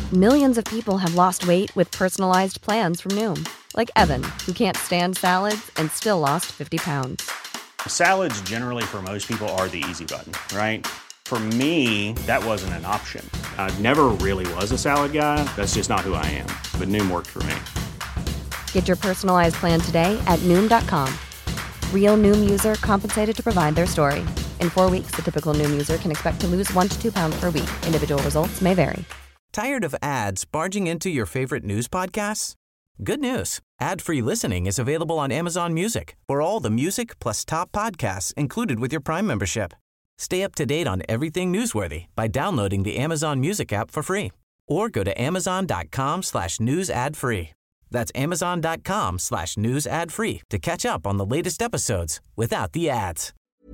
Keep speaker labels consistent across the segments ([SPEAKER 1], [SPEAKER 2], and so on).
[SPEAKER 1] Millions of people have lost weight with personalized plans from Noom. Like Evan, who can't stand salads and still lost 50 pounds.
[SPEAKER 2] Salads generally for most people are the easy button, right? For me, that wasn't an option. I never really was a salad guy. That's just not who I am. But Noom worked for me.
[SPEAKER 1] Get your personalized plan today at Noom.com. Real Noom user compensated to provide their story. In 4 weeks, the typical Noom user can expect to lose 1 to 2 pounds per week. Individual results may vary.
[SPEAKER 3] Tired of ads barging into your favorite news podcasts? Good news. Ad-free listening is available on Amazon Music for all the music plus top podcasts included with your Prime membership. Stay up to date on everything newsworthy by downloading the Amazon Music app for free or go to amazon.com/news ad free. That's amazon.com/news ad free to catch up on the latest episodes without the ads.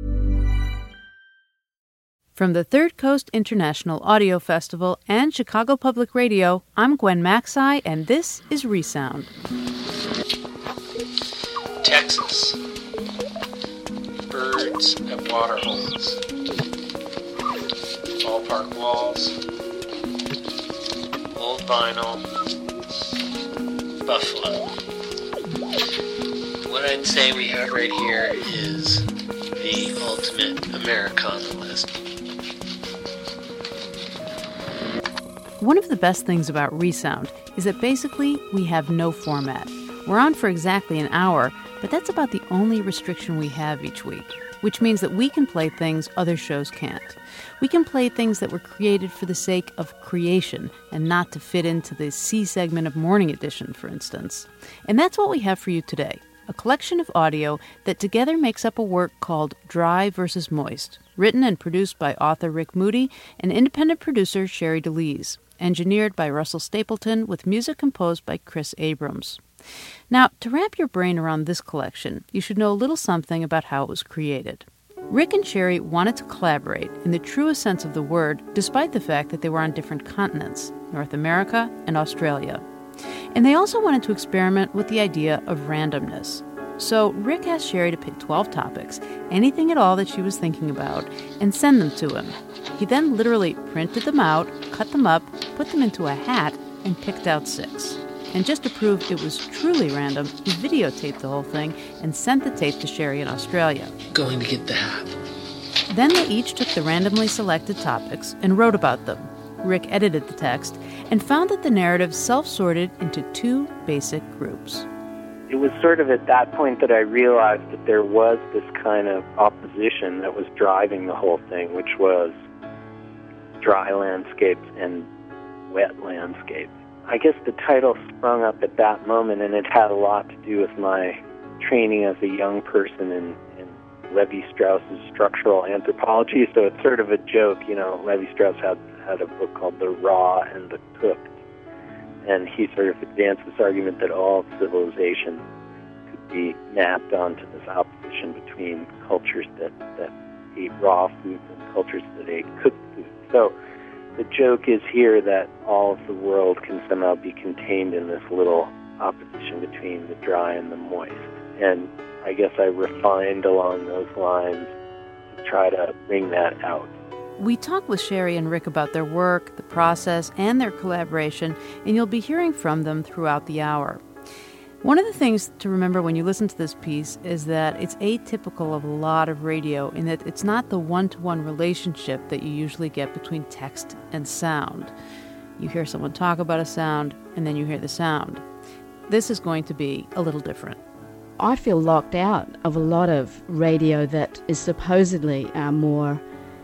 [SPEAKER 4] From the Third Coast International Audio Festival and Chicago Public Radio, I'm Gwen Macsai, and this is Resound.
[SPEAKER 5] Texas. Birds at waterholes. Ballpark walls. Old vinyl. Buffalo. What I'd say we have right here is the ultimate Americana list.
[SPEAKER 4] One of the best things about Resound is that basically we have no format. We're on for exactly an hour, but that's about the only restriction we have each week, which means that we can play things other shows can't. We can play things that were created for the sake of creation and not to fit into the C segment of Morning Edition, for instance. And that's what we have for you today, a collection of audio that together makes up a work called Dry versus Moist, written and produced by author Rick Moody and independent producer Sherry DeLise, engineered by Russell Stapleton with music composed by Chris Abrams. Now, to wrap your brain around this collection, you should know a little something about how it was created. Rick and Sherry wanted to collaborate in the truest sense of the word, despite the fact that they were on different continents, North America and Australia. And they also wanted to experiment with the idea of randomness. So Rick asked Sherry to pick 12 topics, anything at all that she was thinking about, and send them to him. He then literally printed them out, cut them up, put them into a hat, and picked out 6. And just to prove it was truly random, he videotaped the whole thing and sent the tape to Sherry in Australia.
[SPEAKER 5] Going to get the hat.
[SPEAKER 4] Then they each took the randomly selected topics and wrote about them. Rick edited the text and found that the narrative self-sorted into 2 basic groups.
[SPEAKER 6] It was sort of at that point that I realized that there was this kind of opposition that was driving the whole thing, which was dry landscapes and wet landscapes. I guess the title sprung up at that moment, and it had a lot to do with my training as a young person in Levi-Strauss's structural anthropology. So it's sort of a joke, you know. Levi-Strauss had a book called The Raw and the Cooked, and he sort of advanced this argument that all civilization could be mapped onto this opposition between cultures that ate raw foods and cultures that ate cooked foods. So the joke is here that all of the world can somehow be contained in this little opposition between the dry and the moist. And I guess I refined along those lines to try to bring that out.
[SPEAKER 4] We talked with Sherry and Rick about their work, the process, and their collaboration, and you'll be hearing from them throughout the hour. One of the things to remember when you listen to this piece is that it's atypical of a lot of radio in that it's not the one-to-one relationship that you usually get between text and sound. You hear someone talk about a sound, and then you hear the sound. This is going to be a little different.
[SPEAKER 7] I feel locked out of a lot of radio that is supposedly more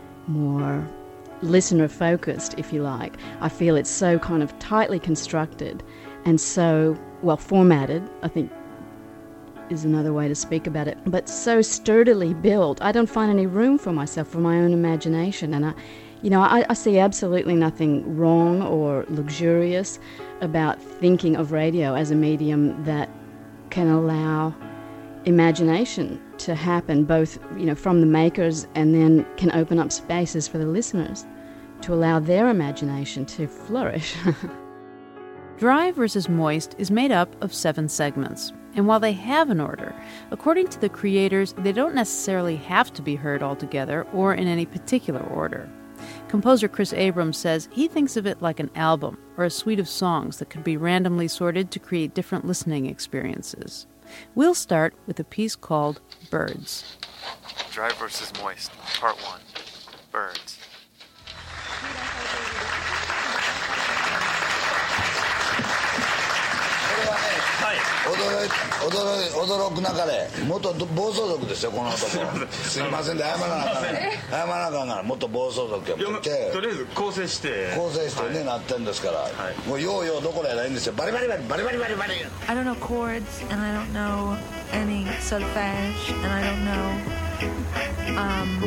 [SPEAKER 7] listener-focused, if you like. I feel it's so kind of tightly constructed and so well formatted, I think is another way to speak about it, but so sturdily built. I don't find any room for myself, for my own imagination, and I see absolutely nothing wrong or luxurious about thinking of radio as a medium that can allow imagination to happen, both from the makers, and then can open up spaces for the listeners to allow their imagination to flourish.
[SPEAKER 4] Dry versus Moist is made up of 7 segments, and while they have an order, according to the creators, they don't necessarily have to be heard all together or in any particular order. Composer Chris Abrams says he thinks of it like an album or a suite of songs that could be randomly sorted to create different listening experiences. We'll start with a piece called Birds.
[SPEAKER 8] Dry versus moist, part 1. Birds.
[SPEAKER 9] 驚くなかれ元暴走族ですよこの男すいませんで謝らなあかん謝らなあかんから元暴走族やもんとりあえず構成してね、はい、なってんですから、はい、もうようどころやないんですよバリバリバリバリバリバリバリ
[SPEAKER 10] I don't know chords and I don't know any solfège and I don't know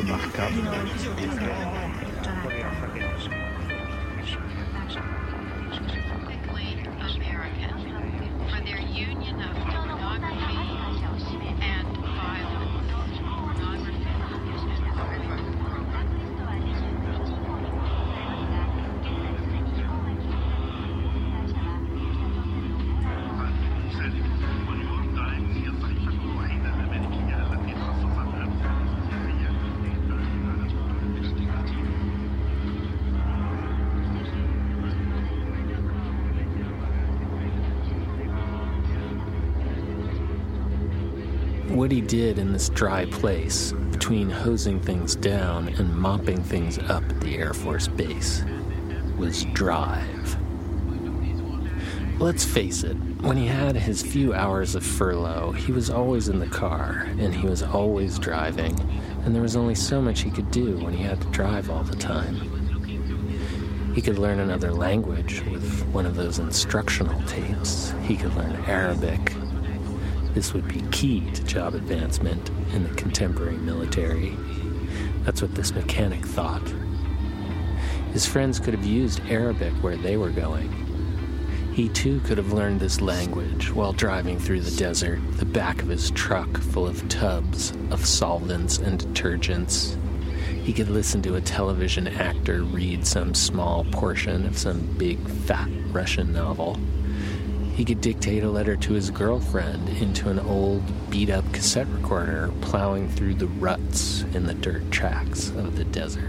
[SPEAKER 11] What he did in this dry place, between hosing things down and mopping things up at the Air Force Base, was drive. Let's face it, when he had his few hours of furlough, he was always in the car, and he was always driving, and there was only so much he could do when he had to drive all the time. He could learn another language with one of those instructional tapes. He could learn Arabic. This would be key to job advancement in the contemporary military. That's what this mechanic thought. His friends could have used Arabic where they were going. He too could have learned this language while driving through the desert, the back of his truck full of tubs of solvents and detergents. He could listen to a television actor read some small portion of some big, fat Russian novel. He could dictate a letter to his girlfriend into an old, beat-up cassette recorder plowing through the ruts in the dirt tracks of the desert.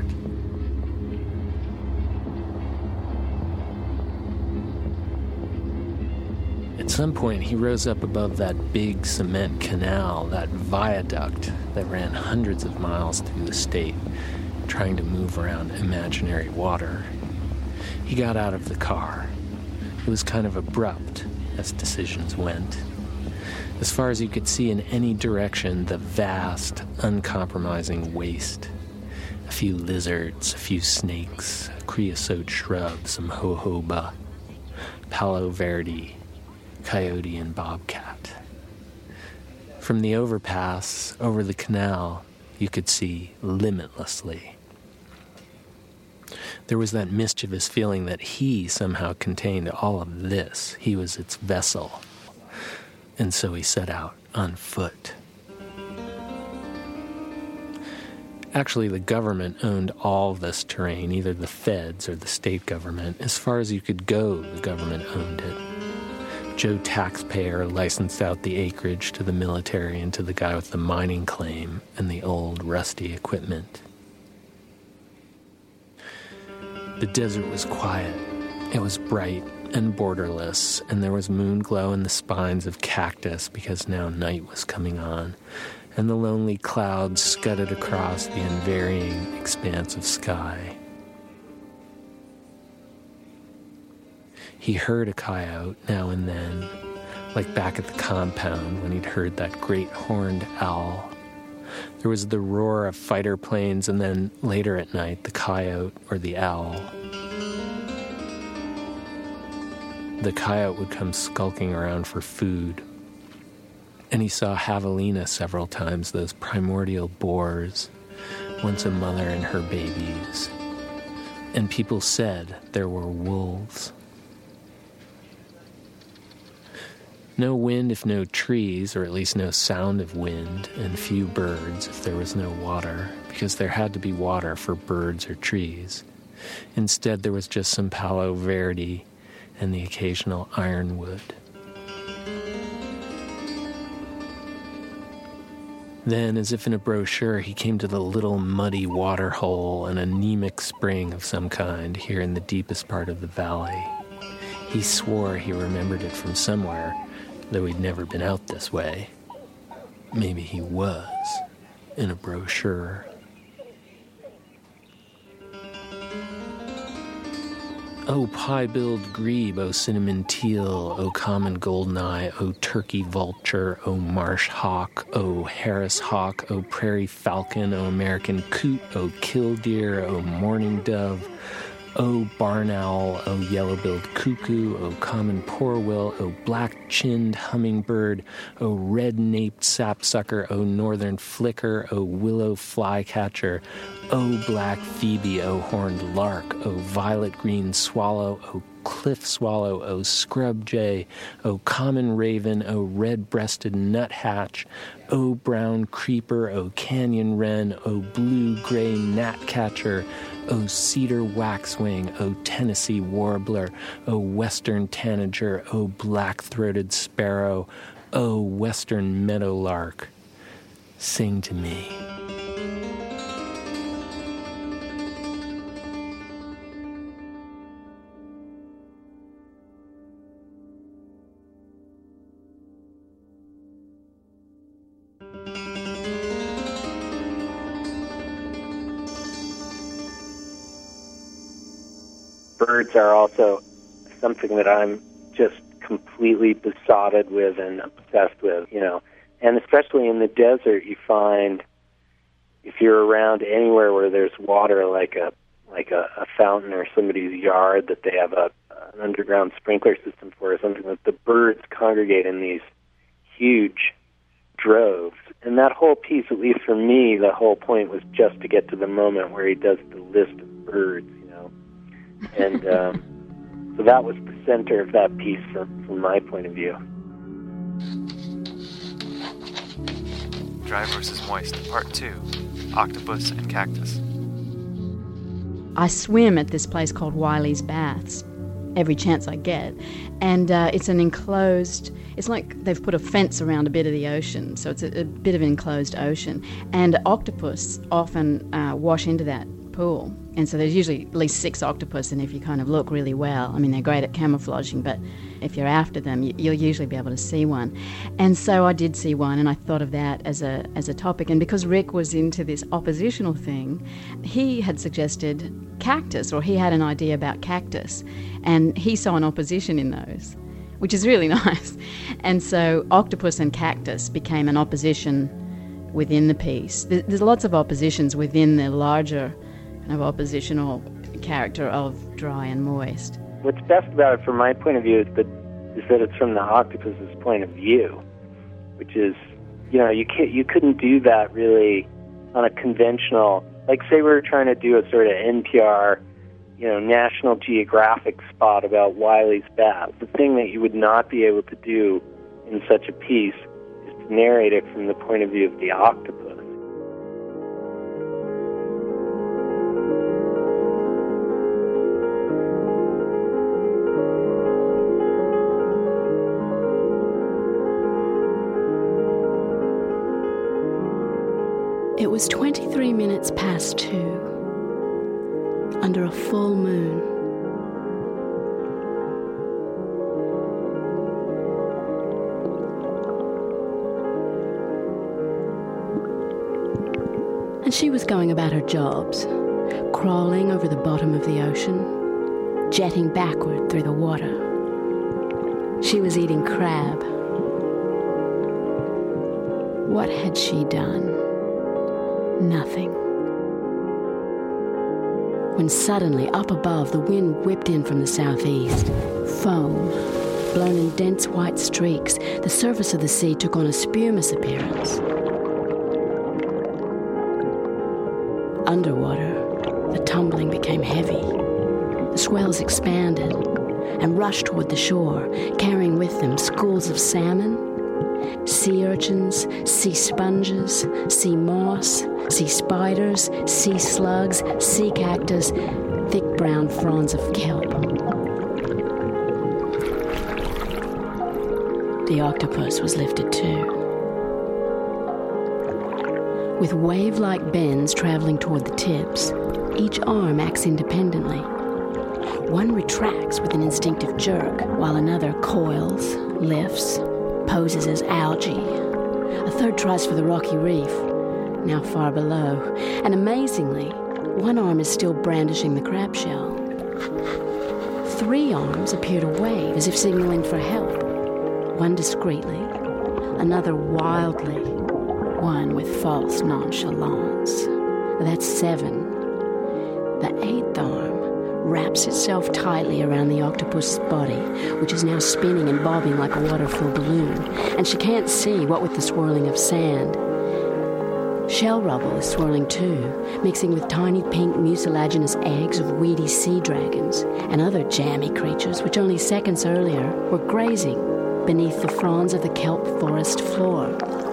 [SPEAKER 11] At some point, he rose up above that big cement canal, that viaduct that ran hundreds of miles through the state, trying to move around imaginary water. He got out of the car. It was kind of abrupt, as decisions went. As far as you could see in any direction, the vast, uncompromising waste. A few lizards, a few snakes, a creosote shrub, some jojoba, palo verde, coyote and bobcat. From the overpass, over the canal, you could see limitlessly. There was that mischievous feeling that he somehow contained all of this. He was its vessel. And so he set out on foot. Actually, the government owned all this terrain, either the feds or the state government. As far as you could go, the government owned it. Joe Taxpayer licensed out the acreage to the military and to the guy with the mining claim and the old, rusty equipment. The desert was quiet. It was bright and borderless, and there was moon glow in the spines of cactus because now night was coming on, and the lonely clouds scudded across the unvarying expanse of sky. He heard a coyote now and then, like back at the compound when he'd heard that great horned owl. There was the roar of fighter planes, and then later at night, the coyote or the owl. The coyote would come skulking around for food. And he saw javelina several times, those primordial boars, once a mother and her babies. And people said there were wolves. No wind if no trees, or at least no sound of wind, and few birds if there was no water, because there had to be water for birds or trees. Instead, there was just some palo verde and the occasional ironwood. Then, as if in a brochure, he came to the little muddy water hole, an anemic spring of some kind, here in the deepest part of the valley. He swore he remembered it from somewhere, though he'd never been out this way. Maybe he was in a brochure. O pie-billed grebe, O cinnamon teal, O common goldeneye, O turkey vulture, O marsh hawk, O Harris hawk, O prairie falcon, O American coot, O killdeer, O mourning dove, O barn owl, O yellow-billed cuckoo, O common porwhill, O black-chinned hummingbird, O red-naped sapsucker, O northern flicker, O willow flycatcher, O black phoebe, O horned lark, O violet-green swallow, O cliff swallow, O scrub jay, O common raven, O red-breasted nuthatch, O brown creeper, O canyon wren, O blue-gray gnatcatcher, O cedar waxwing, O Tennessee warbler, O western tanager, O black-throated sparrow, O western meadowlark, sing to me.
[SPEAKER 6] Birds are also something that I'm just completely besotted with and obsessed with, you know. And especially in the desert, you find if you're around anywhere where there's water, like a fountain or somebody's yard that they have an underground sprinkler system for or something, that the birds congregate in these huge droves. And that whole piece, at least for me, the whole point was just to get to the moment where he does the list of birds, you know. And so that was the center of that piece from my point of view.
[SPEAKER 8] Dry versus Moist, Part 2, Octopus and Cactus.
[SPEAKER 7] I swim at this place called Wiley's Baths every chance I get, and it's an enclosed, it's like they've put a fence around a bit of the ocean, so it's a bit of an enclosed ocean, and octopus often wash into that pool. And so there's usually at least 6 octopus, and if you kind of look really well, I mean, they're great at camouflaging, but if you're after them, you'll usually be able to see one. And so I did see one, and I thought of that as a topic. And because Rick was into this oppositional thing, he had suggested cactus, or he had an idea about cactus, and he saw an opposition in those, which is really nice. And so octopus and cactus became an opposition within the piece. There's lots of oppositions within the larger of oppositional character of Dry and Moist.
[SPEAKER 6] What's best about it from my point of view is that it's from the octopus's point of view, which is, you know, you couldn't do that really on a conventional, like say we were trying to do a sort of NPR, you know, National Geographic spot about Wiley's Baths. The thing that you would not be able to do in such a piece is to narrate it from the point of view of the octopus.
[SPEAKER 7] It was 23 minutes past 2, under a full moon. And she was going about her jobs, crawling over the bottom of the ocean, jetting backward through the water. She was eating crab. What had she done? Nothing. When suddenly, up above, the wind whipped in from the southeast. Foam, blown in dense white streaks, the surface of the sea took on a spumous appearance. Underwater, the tumbling became heavy. The swells expanded and rushed toward the shore, carrying with them schools of salmon, sea urchins, sea sponges, sea moss, sea spiders, sea slugs, sea cactus, thick brown fronds of kelp. The octopus was lifted too. With wave-like bends traveling toward the tips, each arm acts independently. One retracts with an instinctive jerk, while another coils, lifts, poses as algae. A third tries for the rocky reef, now far below, and amazingly, one arm is still brandishing the crab shell. 3 arms appear to wave as if signaling for help. One discreetly, another wildly, one with false nonchalance. That's 7. The 8th arm wraps itself tightly around the octopus's body, which is now spinning and bobbing like a water-filled balloon, and she can't see what with the swirling of sand. Shell rubble is swirling too, mixing with tiny pink mucilaginous eggs of weedy sea dragons and other jammy creatures which only seconds earlier were grazing beneath the fronds of the kelp forest floor.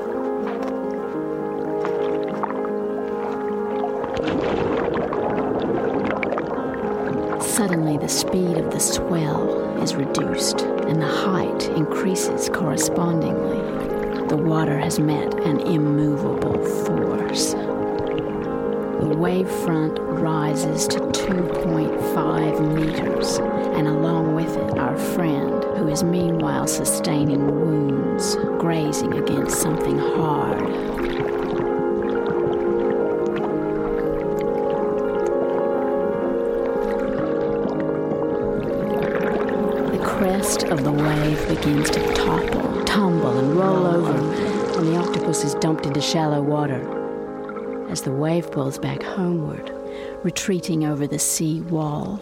[SPEAKER 7] Suddenly, the speed of the swell is reduced, and the height increases correspondingly. The water has met an immovable force. The wave front rises to 2.5 meters, and along with it, our friend, who is meanwhile sustaining wounds, grazing against something hard. The crest of the wave begins to topple, tumble, and roll over, and the octopus is dumped into shallow water as the wave pulls back homeward, retreating over the sea wall.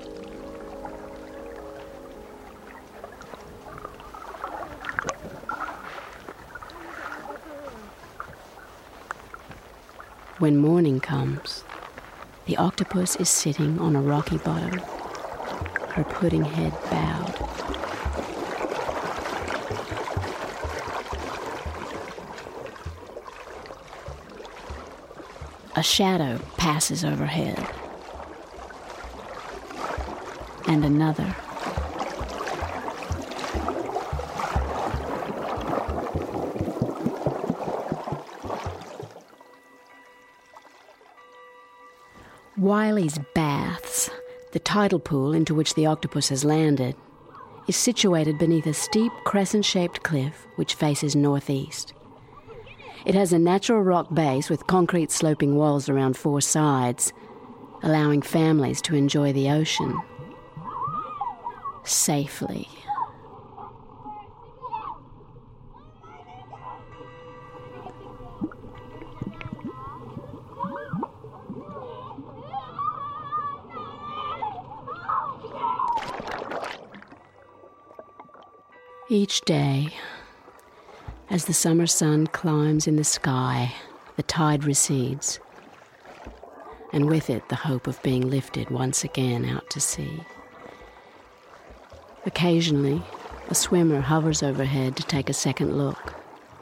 [SPEAKER 7] When morning comes, the octopus is sitting on a rocky bottom, her pudding head bowed. A shadow passes overhead, and another. Wiley's Baths, the tidal pool into which the octopus has landed, is situated beneath a steep crescent-shaped cliff which faces northeast. It has a natural rock base with concrete sloping walls around 4 sides, allowing families to enjoy the ocean safely. Each day, as the summer sun climbs in the sky, the tide recedes, and with it the hope of being lifted once again out to sea. Occasionally, a swimmer hovers overhead to take a second look.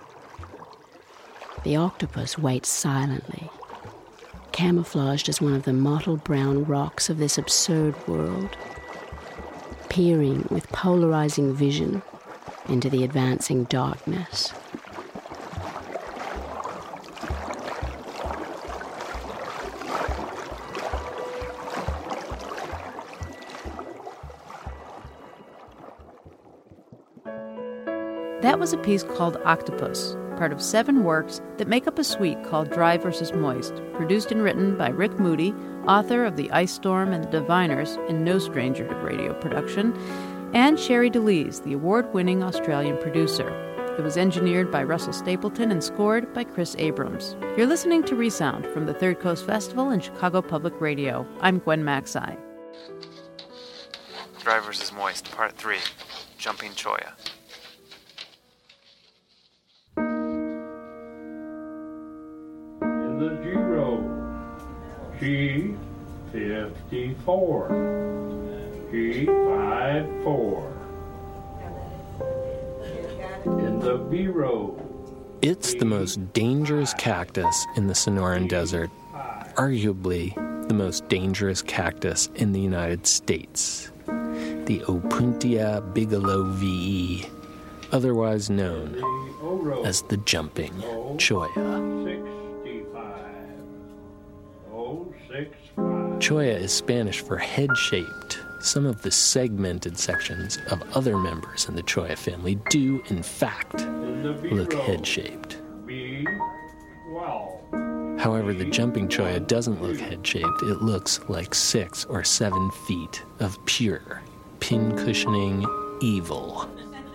[SPEAKER 7] The octopus waits silently, camouflaged as one of the mottled brown rocks of this absurd world, peering with polarizing vision into the advancing darkness.
[SPEAKER 4] That was a piece called Octopus, part of 7 works that make up a suite called Dry vs. Moist, produced and written by Rick Moody, author of The Ice Storm and The Diviners, and no stranger to radio production, and Sherry DeLise, the award-winning Australian producer. It was engineered by Russell Stapleton and scored by Chris Abrams. You're listening to Resound from the Third Coast Festival and Chicago Public Radio. I'm Gwen Maxey.
[SPEAKER 8] Dry vs. Moist, Part 3, Jumping Choya.
[SPEAKER 12] In the G-Road, G54, G54. In the B-Road.
[SPEAKER 11] It's the most dangerous cactus in the Sonoran Desert, arguably the most dangerous cactus in the United States. The Opuntia bigeloviii, otherwise known as the jumping choya. Cholla is Spanish for head-shaped. Some of the segmented sections of other members in the Cholla family do, in fact, look head-shaped. However, the jumping Cholla doesn't look head-shaped. It looks like 6 or 7 feet of pure, pin-cushioning evil.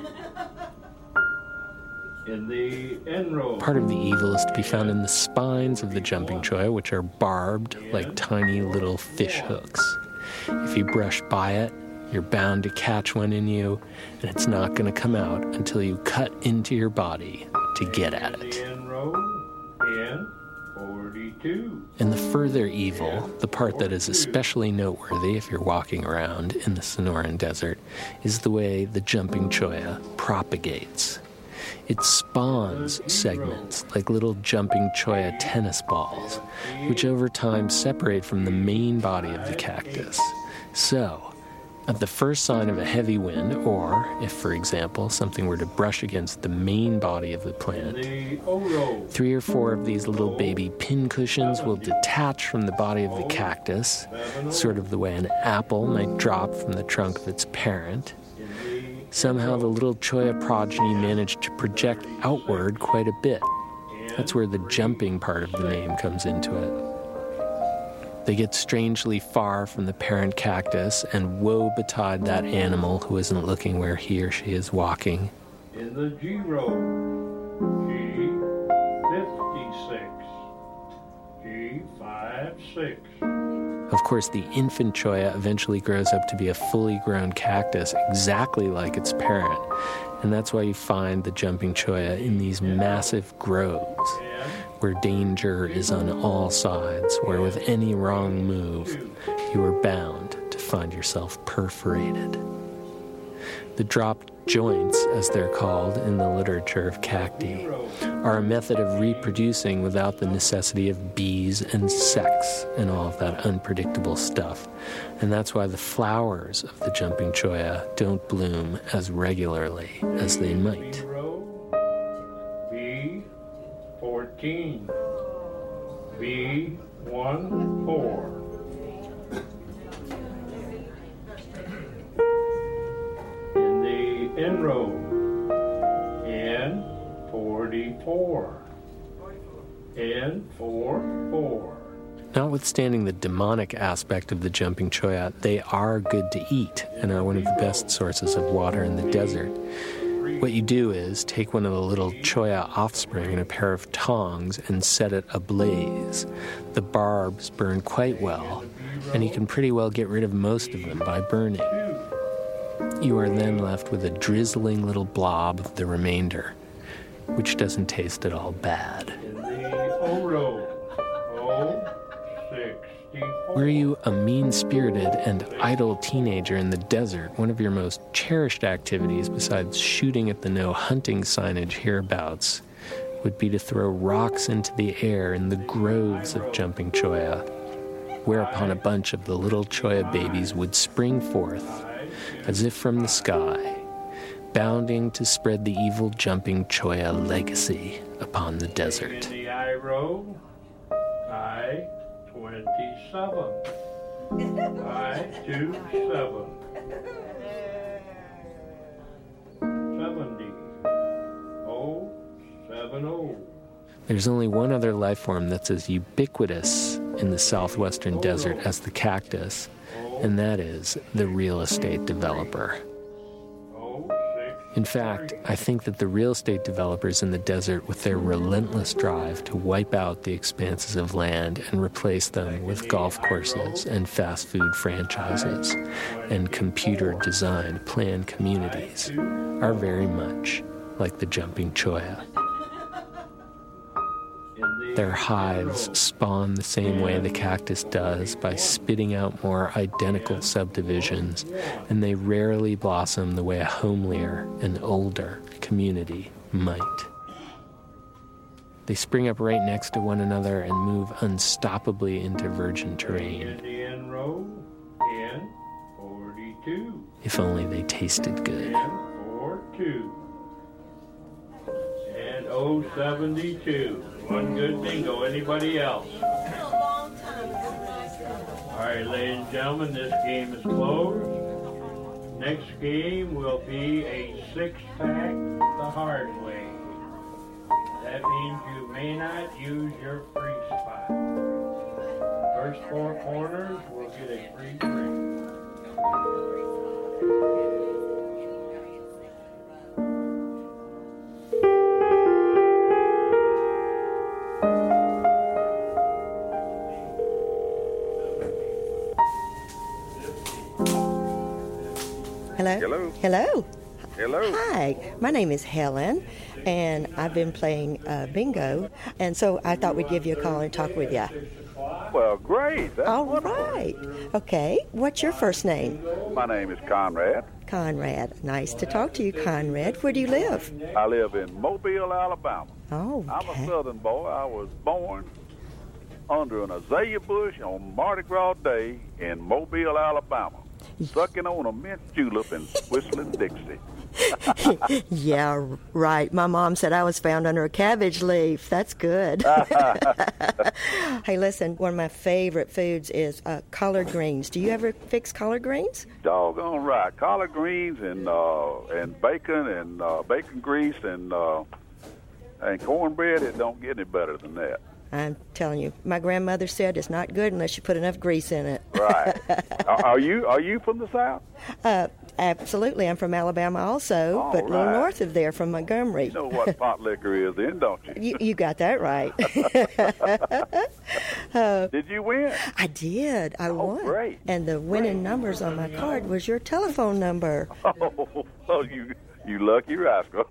[SPEAKER 11] Part of the evil is to be found in the spines of the jumping Cholla, which are barbed like tiny little fish hooks. If you brush by it, you're bound to catch one in you, and it's not going to come out until you cut into your body to get at it. And the further evil, the part that is especially noteworthy if you're walking around in the Sonoran Desert, is the way the jumping Cholla propagates. It spawns segments like little jumping Cholla tennis balls, which over time separate from the main body of the cactus. So, at the first sign of a heavy wind, or if, for example, something were to brush against the main body of the plant, 3 or 4 of these little baby pincushions will detach from the body of the cactus, sort of the way an apple might drop from the trunk of its parent. Somehow the little Cholla progeny managed to project outward quite a bit. That's where the jumping part of the name comes into it. They get strangely far from the parent cactus, and woe betide that animal who isn't looking where he or she is walking.
[SPEAKER 12] In the G row, G56, G56.
[SPEAKER 11] Of course, the infant Cholla eventually grows up to be a fully grown cactus exactly like its parent, and that's why you find the jumping Cholla in these massive groves, where danger is on all sides, where with any wrong move, you are bound to find yourself perforated. The dropped joints, as they're called in the literature of cacti, are a method of reproducing without the necessity of bees and sex and all of that unpredictable stuff. And that's why the flowers of the jumping Cholla don't bloom as regularly as they might.
[SPEAKER 12] B14, B14. In row, N44, N44.
[SPEAKER 11] Notwithstanding the demonic aspect of the jumping Cholla, they are good to eat and are one of the best sources of water in the desert. What you do is take one of the little Cholla offspring in a pair of tongs and set it ablaze. The barbs burn quite well, and you can pretty well get rid of most of them by burning. You are then left with a drizzling little blob of the remainder, which doesn't taste at all bad. Were you a mean-spirited and idle teenager in the desert, one of your most cherished activities besides shooting at the no hunting signage hereabouts would be to throw rocks into the air in the groves of jumping Cholla, whereupon a bunch of the little Cholla babies would spring forth, as if from the sky, bounding to spread the evil jumping Cholla legacy upon the desert.
[SPEAKER 12] In the I row, I-27, I-27, 70, 070.
[SPEAKER 11] There's only one other life form that's as ubiquitous in the southwestern desert as the cactus, and that is the real estate developer. In fact, I think that the real estate developers in the desert, with their relentless drive to wipe out the expanses of land and replace them with golf courses and fast food franchises and computer-designed planned communities, are very much like the jumping Cholla. Their hives spawn the same way the cactus does, by spitting out more identical subdivisions, and they rarely blossom the way a homelier and older community might. They spring up right next to one another and move unstoppably into virgin terrain. If only they tasted good.
[SPEAKER 12] And 072. One good bingo. Anybody else? All right, ladies and gentlemen, this game is closed. Next game will be a 6-pack the hard way. That means you may not use your free spot. First 4 corners will get a free drink.
[SPEAKER 13] Hello?
[SPEAKER 14] Hello.
[SPEAKER 13] Hello.
[SPEAKER 14] Hello.
[SPEAKER 13] Hi, my name is Helen, and I've been playing bingo, and so I thought we'd give you a call and talk with you.
[SPEAKER 14] Well, great. That's
[SPEAKER 13] All
[SPEAKER 14] wonderful.
[SPEAKER 13] right. Okay, what's your first name?
[SPEAKER 14] My name is Conrad.
[SPEAKER 13] Conrad. Nice to talk to you, Conrad. Where do you live?
[SPEAKER 14] I live in Mobile, Alabama.
[SPEAKER 13] Oh,
[SPEAKER 14] I'm a
[SPEAKER 13] okay.
[SPEAKER 14] Southern boy. I was born under an azalea bush on Mardi Gras Day in Mobile, Alabama, sucking on a mint julep and whistling Dixie.
[SPEAKER 13] Yeah, right. My mom said I was found under a cabbage leaf. That's good. Hey, listen, one of my favorite foods is collard greens. Do you ever fix collard greens?
[SPEAKER 14] Doggone right. Collard greens and bacon and bacon grease and cornbread. It don't get any better than that.
[SPEAKER 13] I'm telling you, my grandmother said it's not good unless you put enough grease in it.
[SPEAKER 14] Right. Are you from the South?
[SPEAKER 13] Absolutely. I'm from Alabama also,
[SPEAKER 14] All
[SPEAKER 13] but a little
[SPEAKER 14] right.
[SPEAKER 13] north of there from Montgomery.
[SPEAKER 14] You know what pot liquor is then, don't you?
[SPEAKER 13] You got that right.
[SPEAKER 14] Did you win?
[SPEAKER 13] I did. I won.
[SPEAKER 14] Great.
[SPEAKER 13] And the winning numbers on my card was your telephone number.
[SPEAKER 14] Oh, you lucky rascal.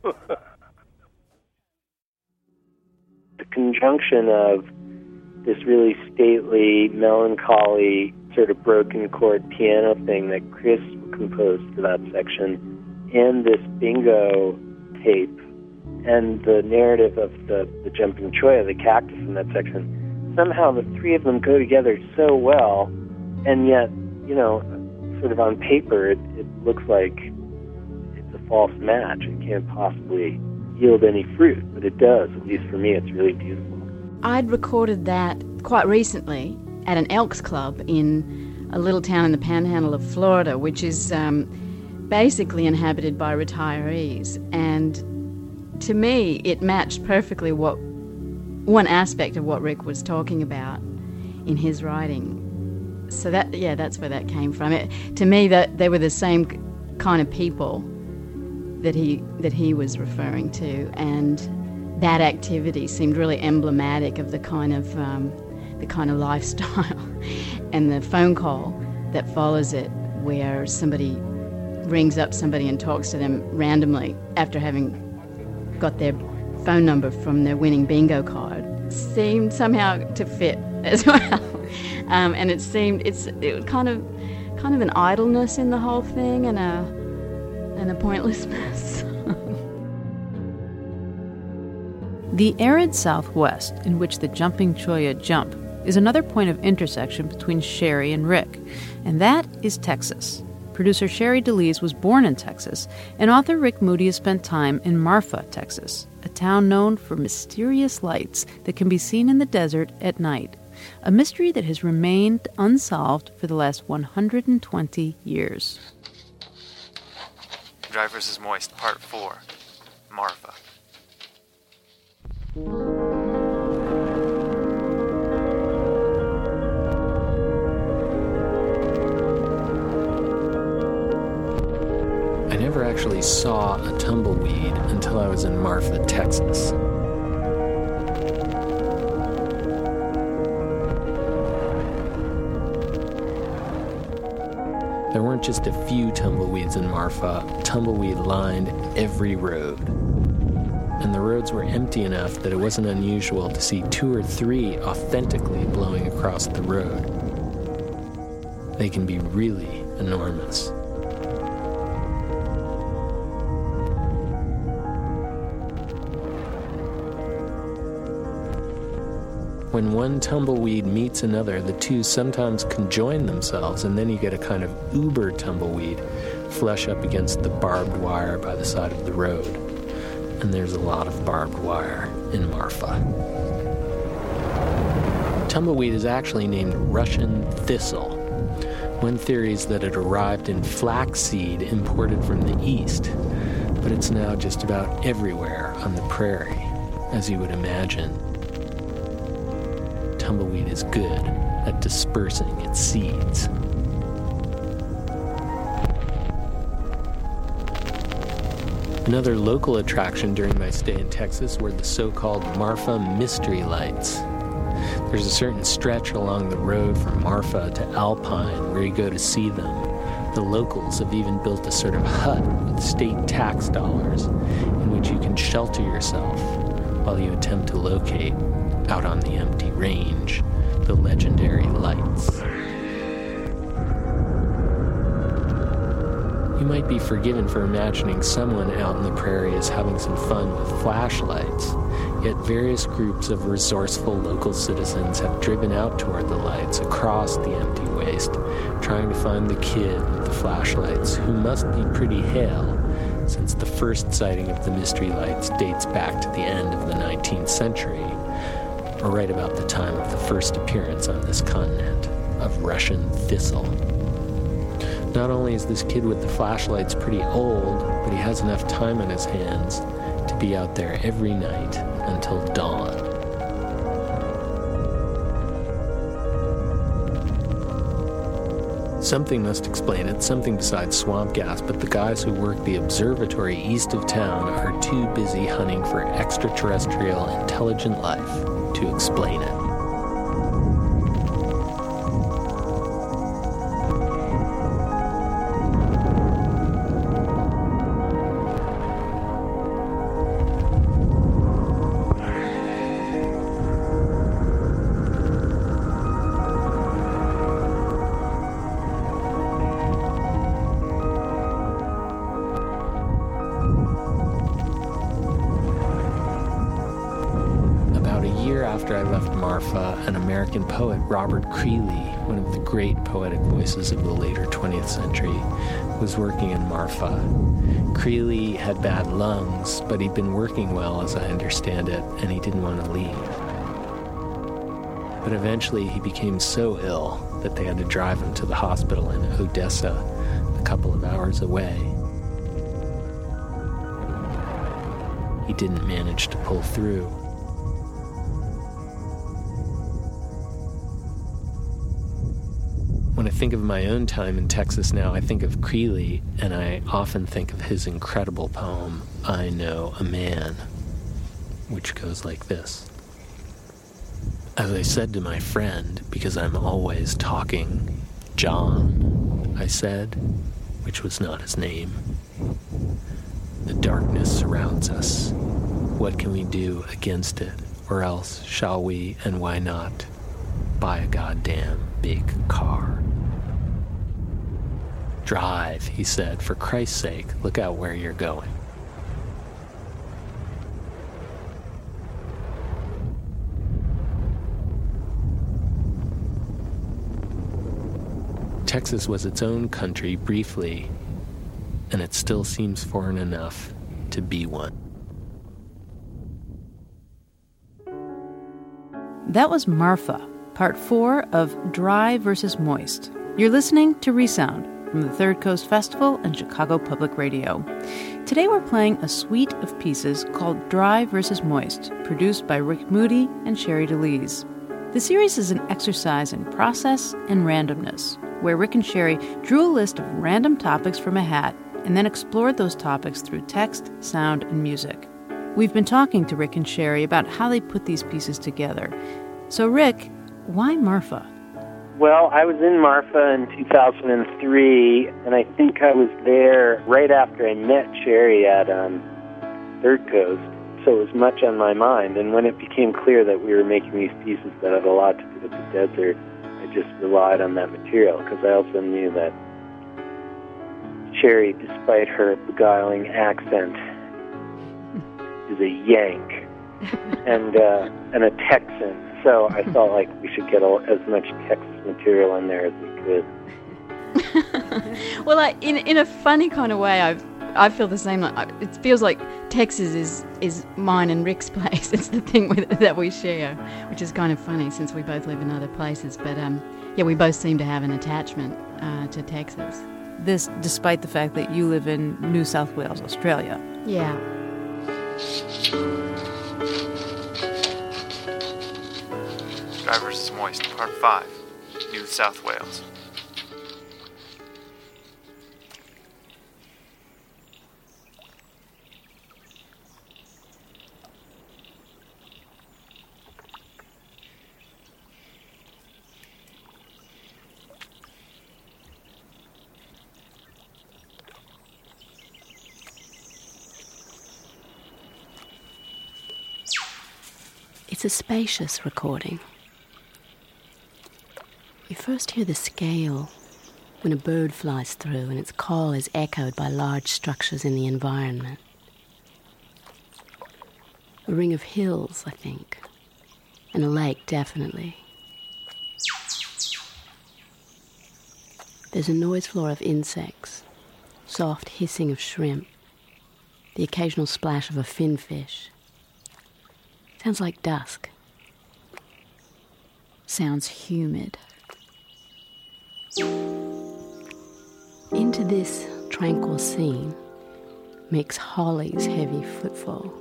[SPEAKER 6] The conjunction of this really stately, melancholy, sort of broken chord piano thing that Chris composed for that section, and this bingo tape, and the narrative of the jumping cholla, the cactus in that section, somehow the three of them go together so well, and yet, you know, sort of on paper, it looks like it's a false match. It can't possibly yield any fruit, but it does. At least for me, it's really beautiful.
[SPEAKER 7] I'd recorded that quite recently at an Elks Club in a little town in the panhandle of Florida, which is basically inhabited by retirees. And to me, it matched perfectly one aspect of what Rick was talking about in his writing. So that's where that came from. To me, that they were the same kind of people that he was referring to, and that activity seemed really emblematic of the kind of lifestyle. And the phone call that follows it, where somebody rings up somebody and talks to them randomly after having got their phone number from their winning bingo card, seemed somehow to fit as well. And it was kind of an idleness in the whole thing, and a pointlessness.
[SPEAKER 4] The arid Southwest, in which the jumping cholla jump, is another point of intersection between Sherry and Rick, and that is Texas. Producer Sherry DeLees was born in Texas, and author Rick Moody has spent time in Marfa, Texas, a town known for mysterious lights that can be seen in the desert at night, a mystery that has remained unsolved for the last 120 years.
[SPEAKER 8] Dry vs. Moist, Part 4, Marfa.
[SPEAKER 11] I never actually saw a tumbleweed until I was in Marfa, Texas. There weren't just a few tumbleweeds in Marfa. Tumbleweed lined every road. And the roads were empty enough that it wasn't unusual to see 2 or 3 authentically blowing across the road. They can be really enormous. When one tumbleweed meets another, the two sometimes conjoin themselves, and then you get a kind of uber tumbleweed flush up against the barbed wire by the side of the road. And there's a lot of barbed wire in Marfa. Tumbleweed is actually named Russian thistle, One theory is that it arrived in flaxseed imported from the East, but it's now just about everywhere on the prairie, as you would imagine. Tumbleweed is good at dispersing its seeds. Another local attraction during my stay in Texas were the so-called Marfa Mystery Lights. There's a certain stretch along the road from Marfa to Alpine where you go to see them. The locals have even built a sort of hut with state tax dollars in which you can shelter yourself while you attempt to locate, out on the empty range, the legendary lights. You might be forgiven for imagining someone out in the prairie as having some fun with flashlights, yet various groups of resourceful local citizens have driven out toward the lights across the empty waste, trying to find the kid with the flashlights, who must be pretty hale, since the first sighting of the mystery lights dates back to the end of the 19th century, or right about the time of the first appearance on this continent of Russian thistle. Not only is this kid with the flashlights pretty old, but he has enough time on his hands to be out there every night until dawn. Something must explain it, something besides swamp gas, but the guys who work the observatory east of town are too busy hunting for extraterrestrial intelligent life to explain it. After I left Marfa, an American poet, Robert Creeley, one of the great poetic voices of the later 20th century, was working in Marfa. Creeley had bad lungs, but he'd been working well, as I understand it, and he didn't want to leave. But eventually he became so ill that they had to drive him to the hospital in Odessa, a couple of hours away. He didn't manage to pull through. When I think of my own time in Texas now, I think of Creeley, and I often think of his incredible poem, I Know a Man, which goes like this. As I said to my friend, because I'm always talking, John, I said, which was not his name. The darkness surrounds us. What can we do against it? Or else shall we, and why not, buy a goddamn big car? Drive, he said, for Christ's sake, look out where you're going. Texas was its own country briefly, and it still seems foreign enough to be one.
[SPEAKER 4] That was Marfa, part 4 of Dry versus Moist. You're listening to Resound from the Third Coast Festival and Chicago Public Radio. Today we're playing a suite of pieces called Dry versus Moist, produced by Rick Moody and Sherry DeLise. The series is an exercise in process and randomness, where Rick and Sherry drew a list of random topics from a hat and then explored those topics through text, sound, and music. We've been talking to Rick and Sherry about how they put these pieces together. So Rick, why Marfa?
[SPEAKER 6] Well, I was in Marfa in 2003, and I think I was there right after I met Sherry at Third Coast, so it was much on my mind. And when it became clear that we were making these pieces that had a lot to do with the desert, I just relied on that material, because I also knew that Sherry, despite her beguiling accent, is a Yank and a Texan. So I felt like we should get as much Texas material in there as we could.
[SPEAKER 7] Well, in a funny kind of way, I've I feel the same. It feels like Texas is mine and Rick's place. It's the thing that we share, which is kind of funny since we both live in other places. But yeah, we both seem to have an attachment to Texas.
[SPEAKER 4] This despite the fact that you live in New South Wales, Australia.
[SPEAKER 7] Yeah.
[SPEAKER 8] Dry vs. Moist, Part 5, New South Wales.
[SPEAKER 15] It's a spacious recording. You first hear the scale when a bird flies through and its call is echoed by large structures in the environment. A ring of hills, I think, and a lake, definitely. There's a noise floor of insects, soft hissing of shrimp, the occasional splash of a finfish. Sounds like dusk.
[SPEAKER 4] Sounds humid.
[SPEAKER 15] Into this tranquil scene makes Holly's heavy footfall.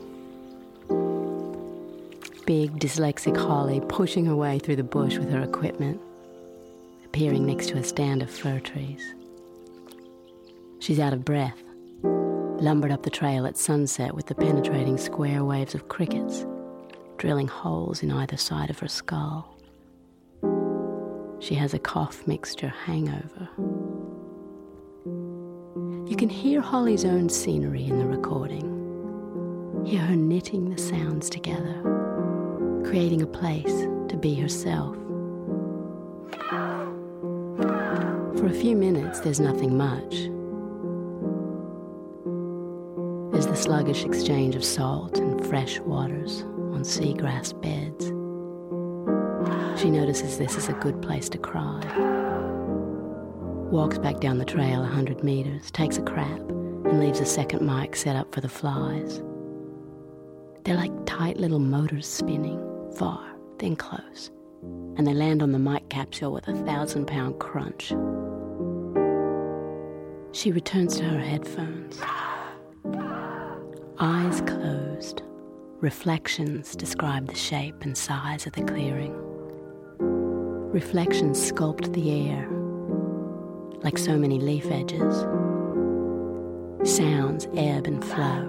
[SPEAKER 15] Big, dyslexic Holly pushing her way through the bush with her equipment, appearing next to a stand of fir trees. She's out of breath, lumbered up the trail at sunset with the penetrating square waves of crickets, drilling holes in either side of her skull. She has a cough mixture hangover. You can hear Holly's own scenery in the recording. Hear her knitting the sounds together, creating a place to be herself. For a few minutes, there's nothing much. There's the sluggish exchange of salt and fresh waters on seagrass beds. She notices this is a good place to cry. Walks back down the trail 100 meters, takes a crap, and leaves a second mic set up for the flies. They're like tight little motors spinning, far, then close, and they land on the mic capsule with a 1,000-pound crunch. She returns to her headphones. Eyes closed, reflections describe the shape and size of the clearing. Reflections sculpt the air, like so many leaf edges. Sounds ebb and flow.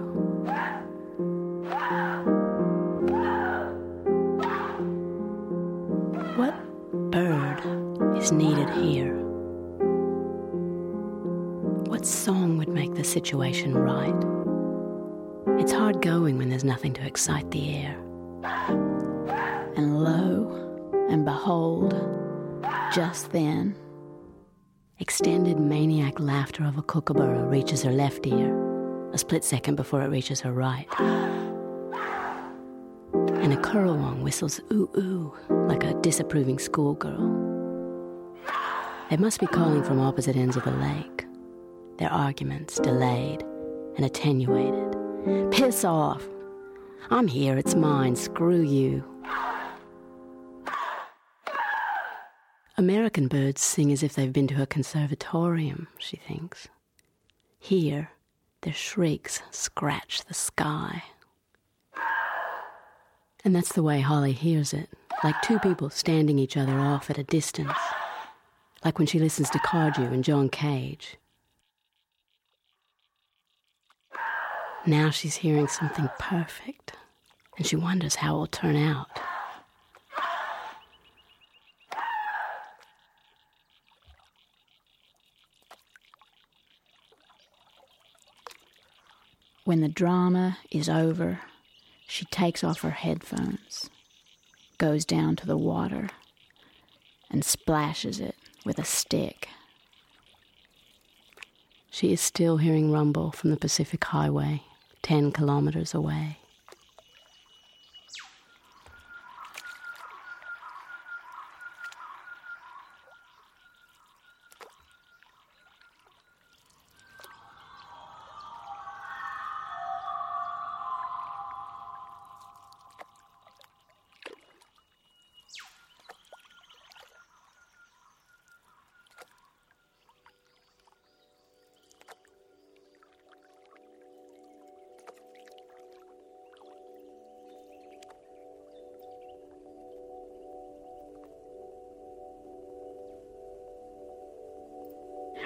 [SPEAKER 15] What bird is needed here? What song would make the situation right? It's hard going when there's nothing to excite the air.
[SPEAKER 4] And lo and behold, just then,
[SPEAKER 15] extended maniac laughter of a kookaburra reaches her left ear, a split second before it reaches her right. And a currawong whistles ooh-ooh like a disapproving schoolgirl. They must be calling from opposite ends of the lake, their arguments delayed and attenuated. Piss off. I'm here, it's mine, screw you. American birds sing as if they've been to a conservatorium, she thinks. Here, their shrieks scratch the sky. And that's the way Holly hears it, like two people standing each other off at a distance, like when she listens to Cardew and John Cage. Now she's hearing something perfect, and she wonders how it will turn out.
[SPEAKER 4] When the drama is over, she takes off her headphones, goes down to the water, and splashes it with a stick.
[SPEAKER 15] She is still hearing rumble from the Pacific Highway, 10 kilometers away.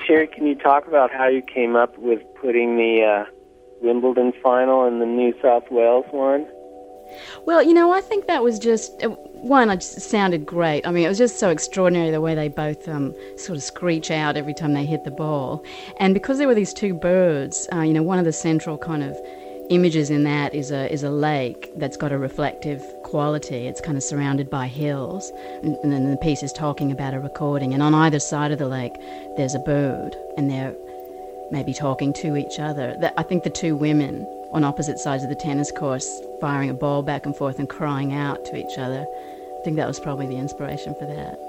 [SPEAKER 6] Sherry, can you talk about how you came up with putting the Wimbledon final in the New South Wales one?
[SPEAKER 7] Well, you know, I think that was just, one, it just sounded great. I mean, it was just so extraordinary the way they both sort of screech out every time they hit the ball. And because there were these two birds, you know, one of the central kind of images in that is a lake that's got a reflective quality. It's kind of surrounded by hills, and then the piece is talking about a recording. And on either side of the lake, there's a bird, and they're maybe talking to each other. I think the two women on opposite sides of the tennis course firing a ball back and forth and crying out to each other. I think that was probably the inspiration for that.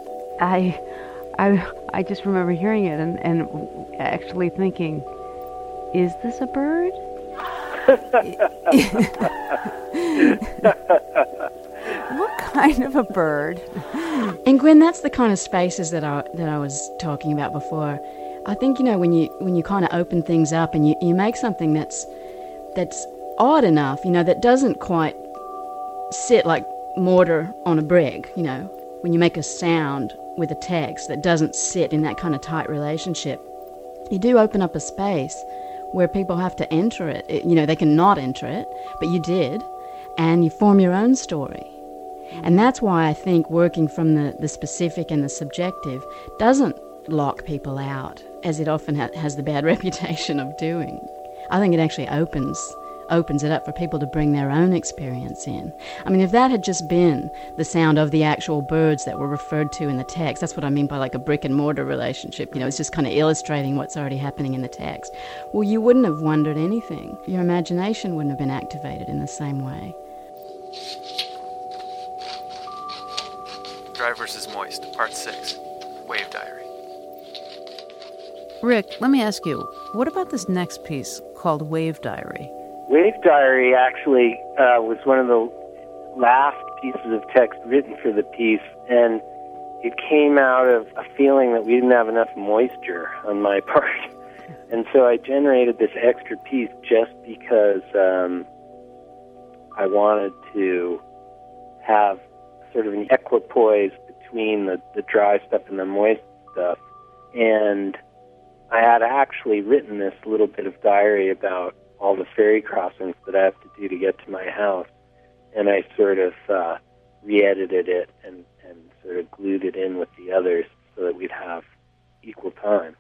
[SPEAKER 4] I just remember hearing it and actually thinking, is this a bird? What kind of a bird?
[SPEAKER 7] And Gwen, that's the kind of spaces that I was talking about before. I think, you know, when you kind of open things up and you make something that's odd enough, you know, that doesn't quite sit like mortar on a brick, you know, when you make a sound with a text that doesn't sit in that kind of tight relationship, you do open up a space where people have to enter it. You know, they can not enter it, but you did, and you form your own story. And that's why I think working from the specific and the subjective doesn't lock people out, as it often has the bad reputation of doing. I think it actually opens it up for people to bring their own experience in. I mean, if that had just been the sound of the actual birds that were referred to in the text, that's what I mean by like a brick and mortar relationship, you know, it's just kind of illustrating what's already happening in the text. Well, you wouldn't have wondered anything. Your imagination wouldn't have been activated in the same way.
[SPEAKER 8] Dry versus Moist, Part 6, Wave Diary.
[SPEAKER 4] Rick, let me ask you, what about this next piece called Wave Diary?
[SPEAKER 6] Wave Diary actually was one of the last pieces of text written for the piece, and it came out of a feeling that we didn't have enough moisture on my part. And so I generated this extra piece just because I wanted to have sort of an equipoise between the dry stuff and the moist stuff. And I had actually written this little bit of diary about all the ferry crossings that I have to do to get to my house. And I sort of re-edited it and sort of glued it in with the others so that we'd have equal time.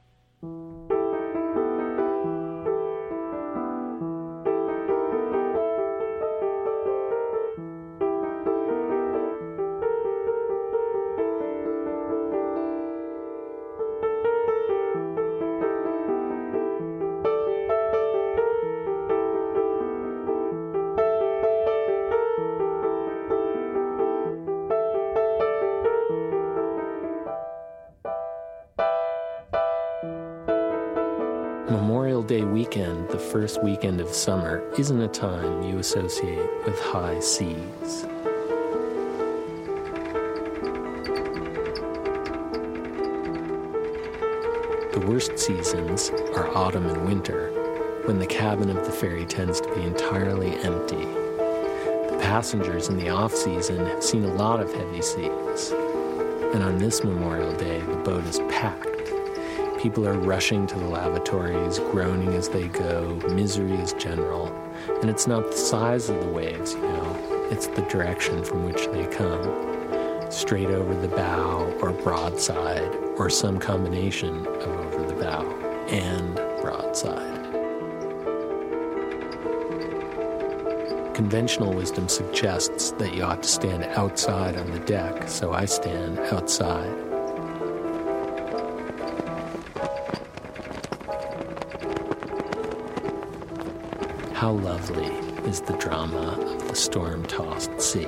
[SPEAKER 11] Memorial Day weekend, the first weekend of summer, isn't a time you associate with high seas. The worst seasons are autumn and winter, when the cabin of the ferry tends to be entirely empty. The passengers in the off-season have seen a lot of heavy seas, and on this Memorial Day, the boat is packed. People are rushing to the lavatories, groaning as they go, misery is general, and it's not the size of the waves, you know, it's the direction from which they come. Straight over the bow, or broadside, or some combination of over the bow and broadside. Conventional wisdom suggests that you ought to stand outside on the deck, so I stand outside. How lovely is the drama of the storm-tossed sea.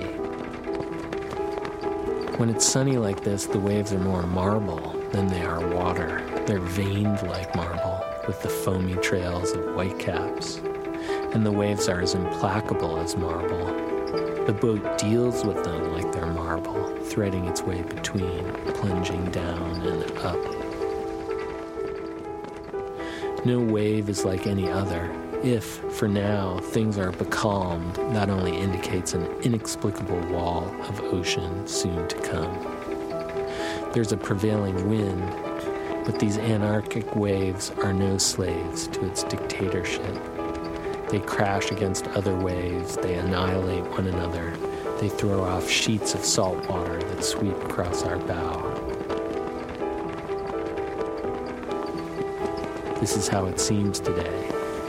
[SPEAKER 11] When it's sunny like this, the waves are more marble than they are water. They're veined like marble, with the foamy trails of whitecaps. And the waves are as implacable as marble. The boat deals with them like they're marble, threading its way between, plunging down and up. No wave is like any other. If, for now, things are becalmed, that only indicates an inexplicable wall of ocean soon to come. There's a prevailing wind, But these anarchic waves are no slaves to its dictatorship. They crash against other waves, they annihilate one another, they throw off sheets of salt water that sweep across our bow. This is how it seems today.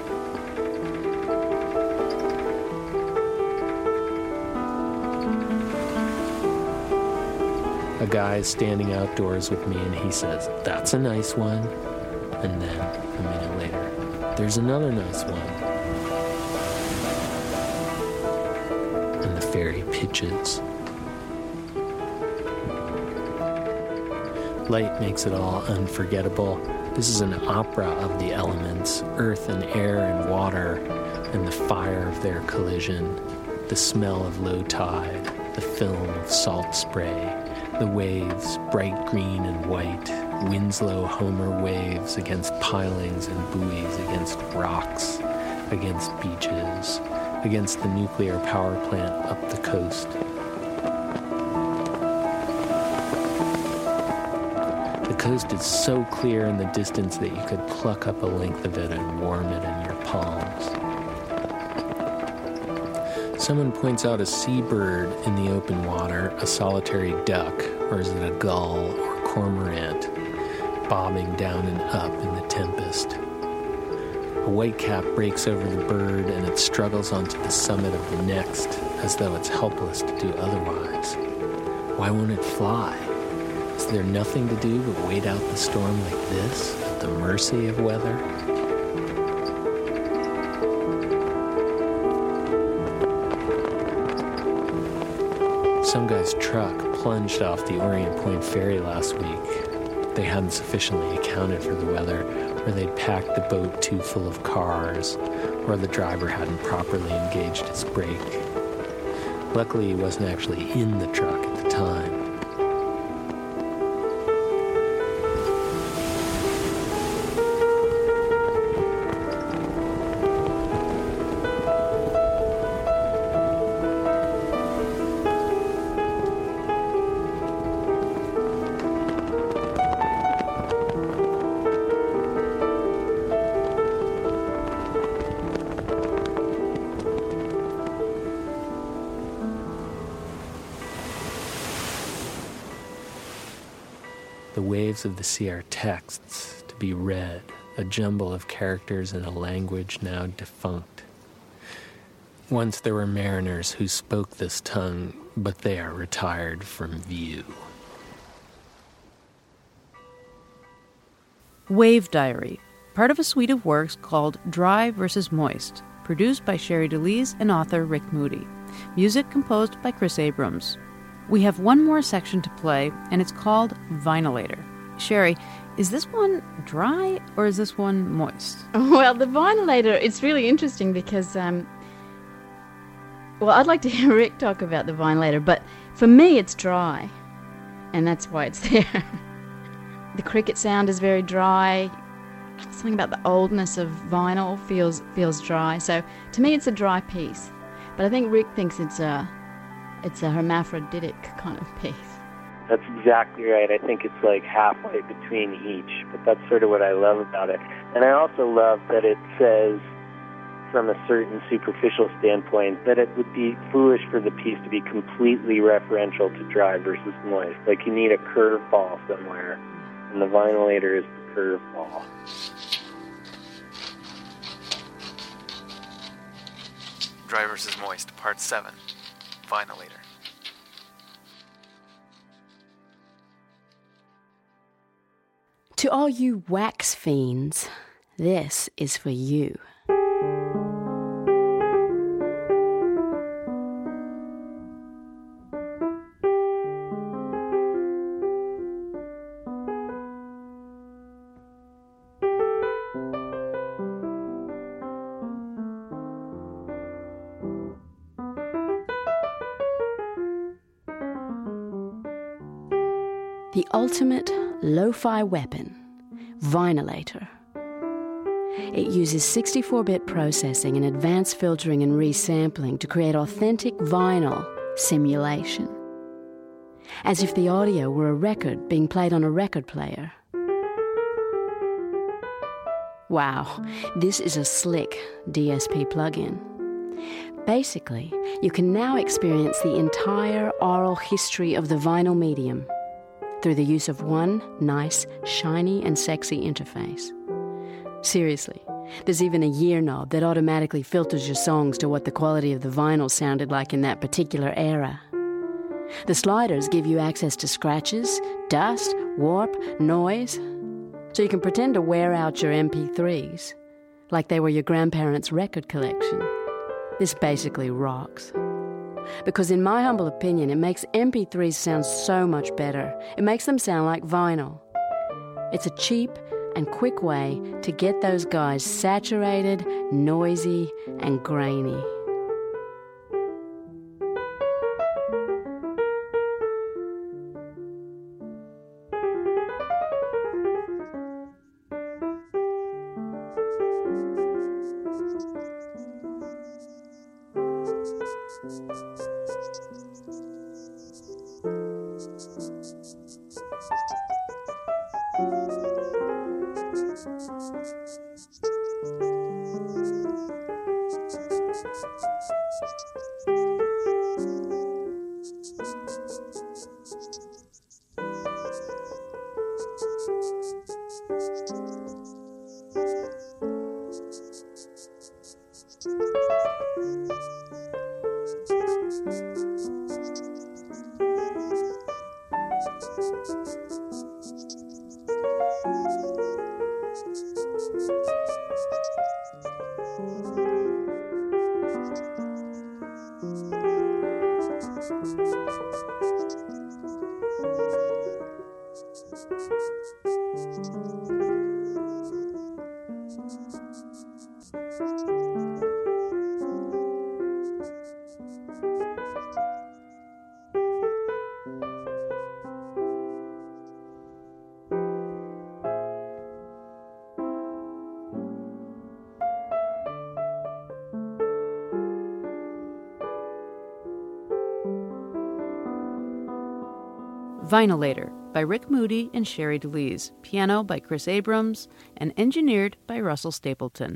[SPEAKER 11] A guy is standing outdoors with me and he says, "That's a nice one." And then, a minute later, "There's another nice one." And the ferry pitches. Light makes it all unforgettable. This is an opera of the elements, earth and air and water, and the fire of their collision, the smell of low tide, the film of salt spray, the waves, bright green and white, Winslow Homer waves against pilings and buoys, against rocks, against beaches, against the nuclear power plant up the coast. The coast is so clear in the distance that you could pluck up a length of it and warm it in your palms. Someone points out a seabird in the open water, a solitary duck, or is it a gull or cormorant, bobbing down and up in the tempest. A whitecap breaks over the bird and it struggles onto the summit of the next as though it's helpless to do otherwise. Why won't it fly? Is there nothing to do but wait out the storm like this, at the mercy of weather? Some guy's truck plunged off the Orient Point ferry last week. They hadn't sufficiently accounted for the weather, or they'd packed the boat too full of cars, or the driver hadn't properly engaged his brake. Luckily, he wasn't actually in the truck at the time. The waves of the sea are texts to be read, a jumble of characters in a language now defunct. Once there were mariners who spoke this tongue, but they are retired from view.
[SPEAKER 4] Wave Diary, part of a suite of works called Dry versus Moist, produced by Sherry DeLise and author Rick Moody. Music composed by Chris Abrams. We have one more section to play, and it's called Vinylator. Sherry, is this one dry or is this one moist?
[SPEAKER 7] Well, the Vinylator, it's really interesting because, I'd like to hear Rick talk about the Vinylator, but for me it's dry, and that's why it's there. The cricket sound is very dry. Something about the oldness of vinyl feels dry. So to me it's a dry piece, but I think Rick thinks it's a hermaphroditic kind of piece.
[SPEAKER 6] That's exactly right. I think it's like halfway between each, but that's sort of what I love about it. And I also love that it says, from a certain superficial standpoint, that it would be foolish for the piece to be completely referential to dry versus moist. Like you need a curveball somewhere, and the Vinylator is the curveball.
[SPEAKER 8] Dry versus Moist, Part 7. Vinylator.
[SPEAKER 15] To all you wax fiends, this is for you. The ultimate lo-fi weapon, Vinylator. It uses 64-bit processing and advanced filtering and resampling to create authentic vinyl simulation, as if the audio were a record being played on a record player. Wow, this is a slick DSP plugin. Basically, you can now experience the entire oral history of the vinyl medium through the use of one nice, shiny, and sexy interface. Seriously, there's even a year knob that automatically filters your songs to what the quality of the vinyl sounded like in that particular era. The sliders give you access to scratches, dust, warp, noise, so you can pretend to wear out your MP3s like they were your grandparents' record collection. This basically rocks. Because in my humble opinion, it makes MP3s sound so much better. It makes them sound like vinyl. It's a cheap and quick way to get those guys saturated, noisy, and grainy.
[SPEAKER 4] Vinylator by Rick Moody and Sherry DeLise, piano by Chris Abrams, and engineered by Russell Stapleton.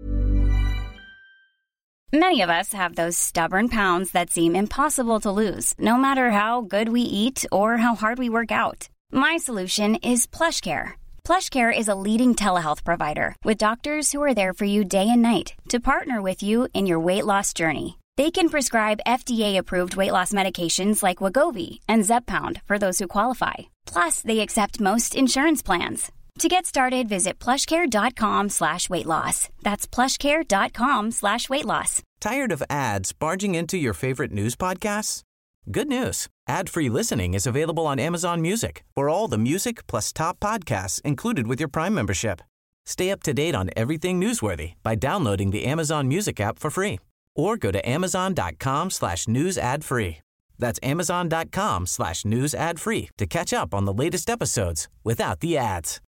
[SPEAKER 16] Many of us have those stubborn pounds that seem impossible to lose, no matter how good we eat or how hard we work out. My solution is PlushCare. PlushCare is a leading telehealth provider with doctors who are there for you day and night to partner with you in your weight loss journey. They can prescribe FDA-approved weight loss medications like Wegovy and Zepbound for those who qualify. Plus, they accept most insurance plans. To get started, visit plushcare.com/weightloss. That's plushcare.com/weightloss.
[SPEAKER 3] Tired of ads barging into your favorite news podcasts? Good news. Ad-free listening is available on Amazon Music for all the music plus top podcasts included with your Prime membership. Stay up to date on everything newsworthy by downloading the Amazon Music app for free. Or go to amazon.com/news ad free. That's amazon.com/news ad free to catch up on the latest episodes without the ads.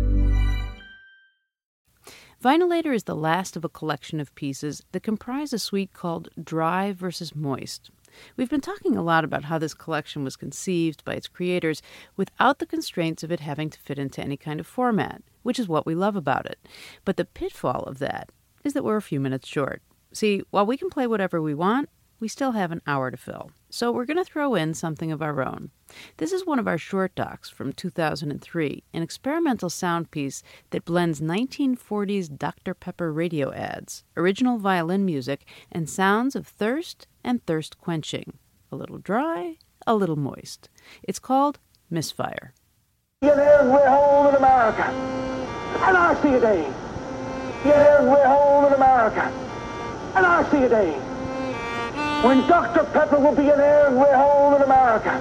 [SPEAKER 4] Vinylator is the last of a collection of pieces that comprise a suite called Dry versus Moist. We've been talking a lot about how this collection was conceived by its creators without the constraints of it having to fit into any kind of format, which is what we love about it. But the pitfall of that is that we're a few minutes short. See, while we can play whatever we want, we still have an hour to fill. So we're going to throw in something of our own. This is one of our short docs from 2003, an experimental sound piece that blends 1940s Dr. Pepper radio ads, original violin music, and sounds of thirst and thirst quenching. A little dry, a little moist. It's called Misfire.
[SPEAKER 17] There's we're home in America, and I see a day. There's we're home in America, and I see a day when Dr. Pepper will be an heir and we're home in America.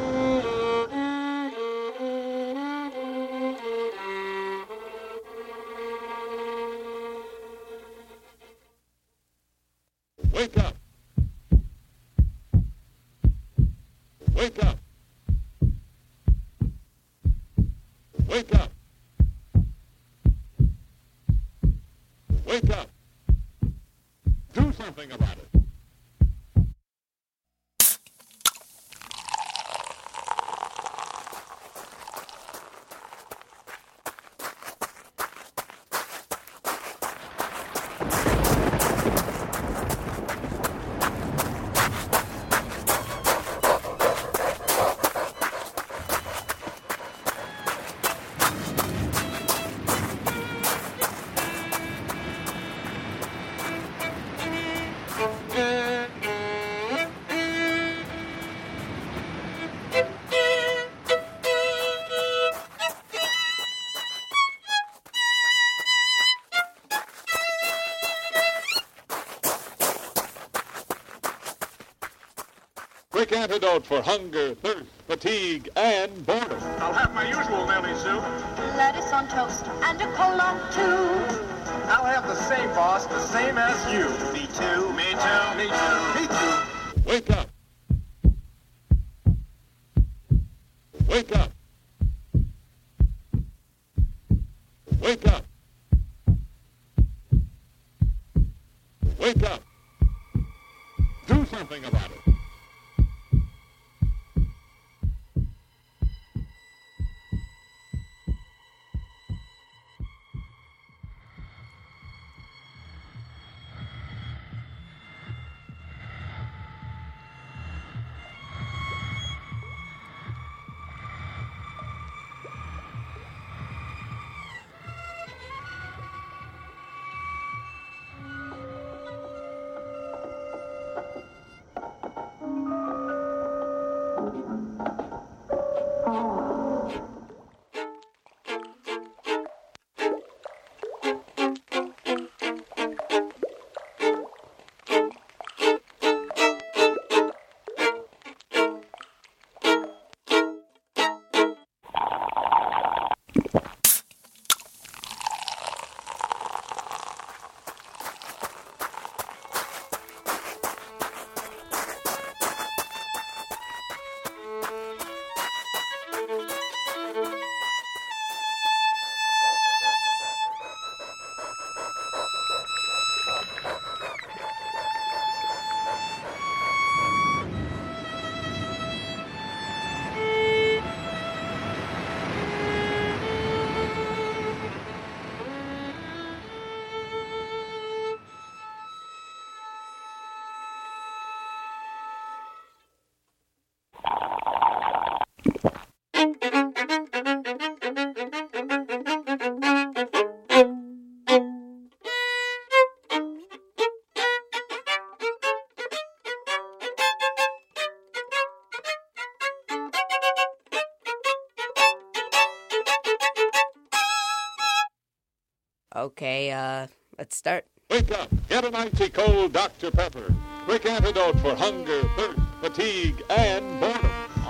[SPEAKER 18] Wake up. Wake up. Wake up. Wake up. Do something about it. Quick antidote for hunger, thirst, fatigue, and boredom.
[SPEAKER 19] I'll have my usual Nelly soup.
[SPEAKER 20] Lettuce on toast and a cola too.
[SPEAKER 19] I'll have the same, boss, the same as you. Me too, me too, me too, me too.
[SPEAKER 18] Wake up. Wake up. Wake up. Wake up. Do something about it.
[SPEAKER 21] Okay, let's start.
[SPEAKER 18] Wake up. Get an icy cold Dr. Pepper. Quick antidote for hunger, thirst, fatigue, and boredom.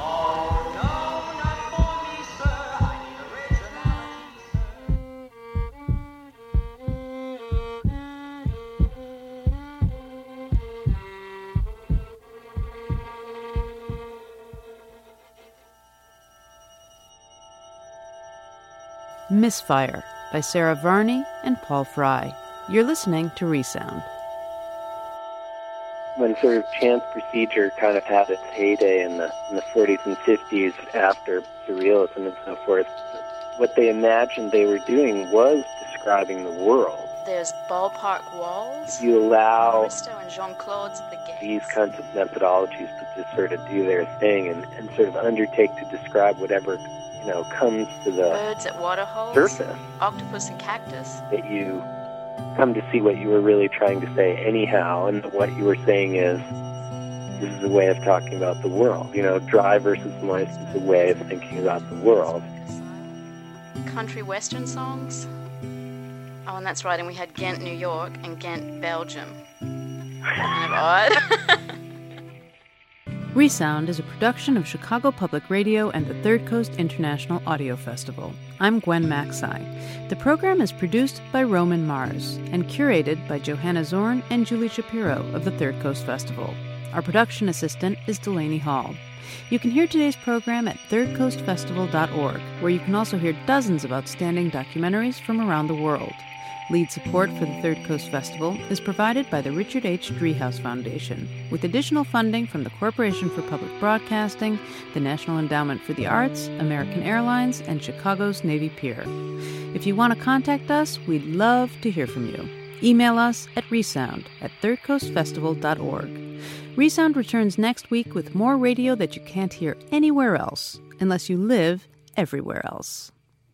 [SPEAKER 4] Misfire by Sarah Varney and Paul Fry. You're listening to Resound.
[SPEAKER 6] When sort of chance procedure kind of had its heyday in the 40s and 50s after Surrealism and so forth, what they imagined they were doing was describing the world.
[SPEAKER 7] There's ballpark walls.
[SPEAKER 6] You allow
[SPEAKER 7] Aristo and Jean-Claude's at the gates.
[SPEAKER 6] These kinds of methodologies to just sort of do their thing and sort of undertake to describe whatever comes to the
[SPEAKER 7] birds at waterholes,
[SPEAKER 6] surface,
[SPEAKER 7] octopus and cactus.
[SPEAKER 6] That you come to see what you were really trying to say anyhow, and what you were saying is, this is a way of talking about the world. Dry versus moist is a way of thinking about the world.
[SPEAKER 7] Country western songs. Oh, and that's right, and we had Ghent, New York, and Ghent, Belgium. Kind of odd.
[SPEAKER 4] Resound is a production of Chicago Public Radio and the Third Coast International Audio Festival. I'm Gwen Macsai. The program is produced by Roman Mars and curated by Johanna Zorn and Julie Shapiro of the Third Coast Festival. Our production assistant is Delaney Hall. You can hear today's program at thirdcoastfestival.org, where you can also hear dozens of outstanding documentaries from around the world. Lead support for the Third Coast Festival is provided by the Richard H. Driehaus Foundation, with additional funding from the Corporation for Public Broadcasting, the National Endowment for the Arts, American Airlines, and Chicago's Navy Pier. If you want to contact us, we'd love to hear from you. Email us at resound@thirdcoastfestival.org. Resound returns next week with more radio that you can't hear anywhere else, unless you live everywhere else.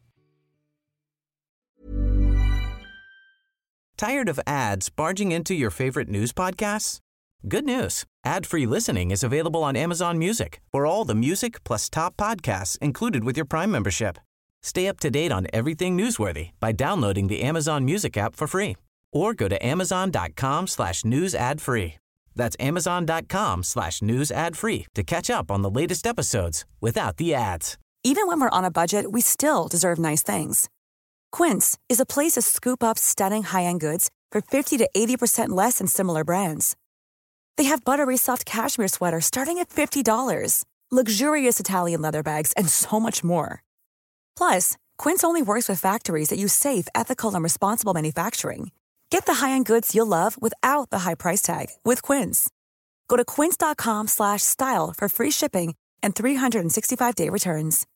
[SPEAKER 3] Tired of ads barging into your favorite news podcasts? Good news. Ad-free listening is available on Amazon Music for all the music plus top podcasts included with your Prime membership. Stay up to date on everything newsworthy by downloading the Amazon Music app for free or go to amazon.com/news ad free. That's Amazon.com/news ad free to catch up on the latest episodes without the ads.
[SPEAKER 21] Even when we're on a budget, we still deserve nice things. Quince is a place to scoop up stunning high-end goods for 50 to 80% less than similar brands. They have buttery soft cashmere sweaters starting at $50, luxurious Italian leather bags, and so much more. Plus, Quince only works with factories that use safe, ethical, and responsible manufacturing. Get the high-end goods you'll love without the high price tag with Quince. Go to quince.com/style for free shipping and 365-day returns.